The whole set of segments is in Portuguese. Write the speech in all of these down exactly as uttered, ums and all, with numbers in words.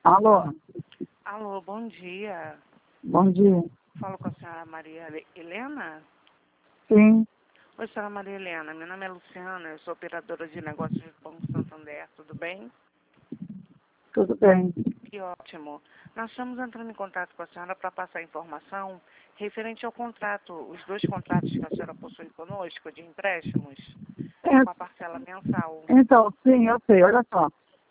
Alô, Alô, bom dia. bom dia. Falo com a senhora Maria Ele- Helena? Sim, Oi, senhora Maria Helena. Meu nome é Luciana, eu sou operadora de negócios do Banco Santander. Tudo bem? tudo bem. Que ótimo. Nós estamos entrando em contato com a senhora para passar informação referente ao contrato, os dois contratos que a senhora possui conosco de empréstimos, É, com a parcela mensal. então, sim, eu sei, olha só.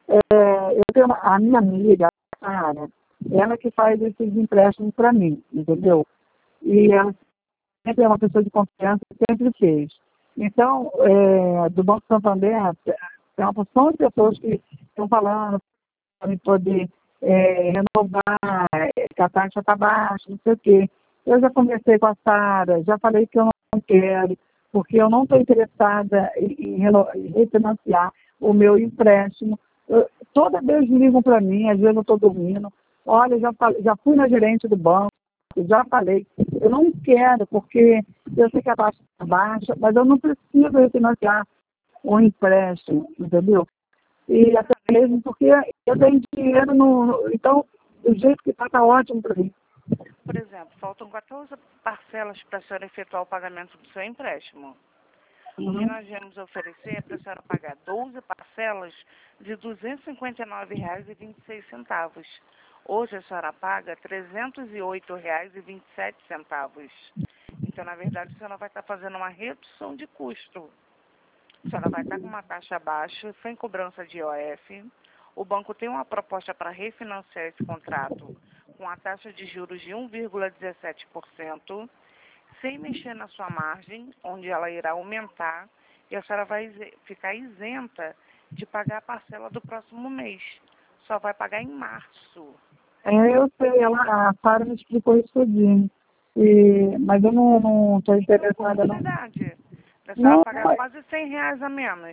É, eu tenho uma, a minha amiga, a Sara, ela que faz esses empréstimos para mim, entendeu? E ela sempre é uma pessoa de confiança, sempre fez. Então, é, do Banco Santander, tem uma porção de pessoas que estão falando para poder é, renovar, é, que a taxa está baixa, não sei o quê. Eu já conversei com a Sara, já falei que eu não quero, porque eu não estou interessada em, em reno- em refinanciar o meu empréstimo. Eu- toda vez ligam para mim, às vezes eu estou dormindo. Olha, já, falei- já fui na gerente do banco, já falei, eu não quero, porque eu sei que a taxa está baixa, mas eu não preciso refinanciar o empréstimo, entendeu? E até mesmo porque eu tenho dinheiro no. no- então, do jeito que está, está ótimo para mim. Por exemplo, faltam quatorze parcelas para a senhora efetuar o pagamento do seu empréstimo. O que Uhum. nós viemos oferecer é para a senhora pagar doze parcelas de duzentos e cinquenta e nove reais e vinte e seis centavos. Hoje a senhora paga trezentos e oito reais e vinte e sete centavos. Então, na verdade, a senhora vai estar fazendo uma redução de custo. A senhora vai estar com uma taxa baixa, sem cobrança de I O F. O banco tem uma proposta para refinanciar esse contrato com a taxa de juros de um vírgula dezessete por cento, sem mexer na sua margem, onde ela irá aumentar, e a senhora vai ise- ficar isenta de pagar a parcela do próximo mês. Só vai pagar em março. É, eu sei, ela, a Sara me explicou isso tudinho. E, mas eu não estou Tem a interessada, não. possibilidade da senhora Não, pagar quase cem reais a menos.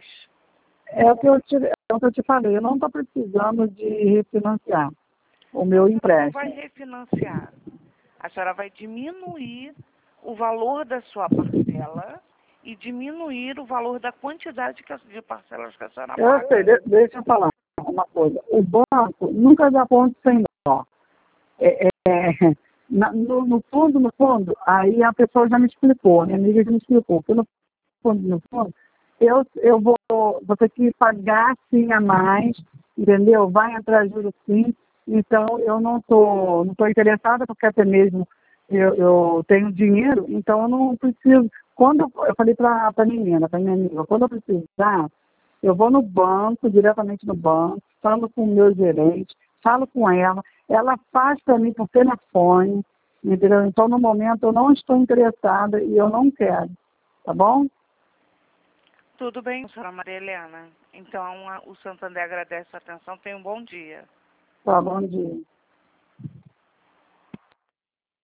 é o que eu te, é o que eu te falei, eu não estou precisando de refinanciar o A meu senhora não vai empréstimo. refinanciar. A senhora vai diminuir o valor da sua parcela e diminuir o valor da quantidade que a- de parcelas que a senhora Eu sei, paga. de- deixa eu falar uma coisa. O banco nunca dá ponto sem nó. É, é, na- no, no fundo, no fundo, aí a pessoa já me explicou, minha amiga já me explicou, que no fundo, no fundo, eu, eu vou, vou ter que pagar sim a mais, entendeu? Vai entrar juros sim, então eu não estou não tô interessada, porque até mesmo eu, eu tenho dinheiro, então eu não preciso. Quando eu, eu falei para a menina, para minha amiga, quando eu precisar, eu vou no banco, diretamente no banco, falo com o meu gerente, falo com ela, ela faz para mim por telefone, entendeu? Então, no momento, eu não estou interessada e eu não quero, tá bom? Tudo bem, senhora Maria Helena. Então, a- o Santander agradece a atenção. Tenha um bom dia. Tá bom dia.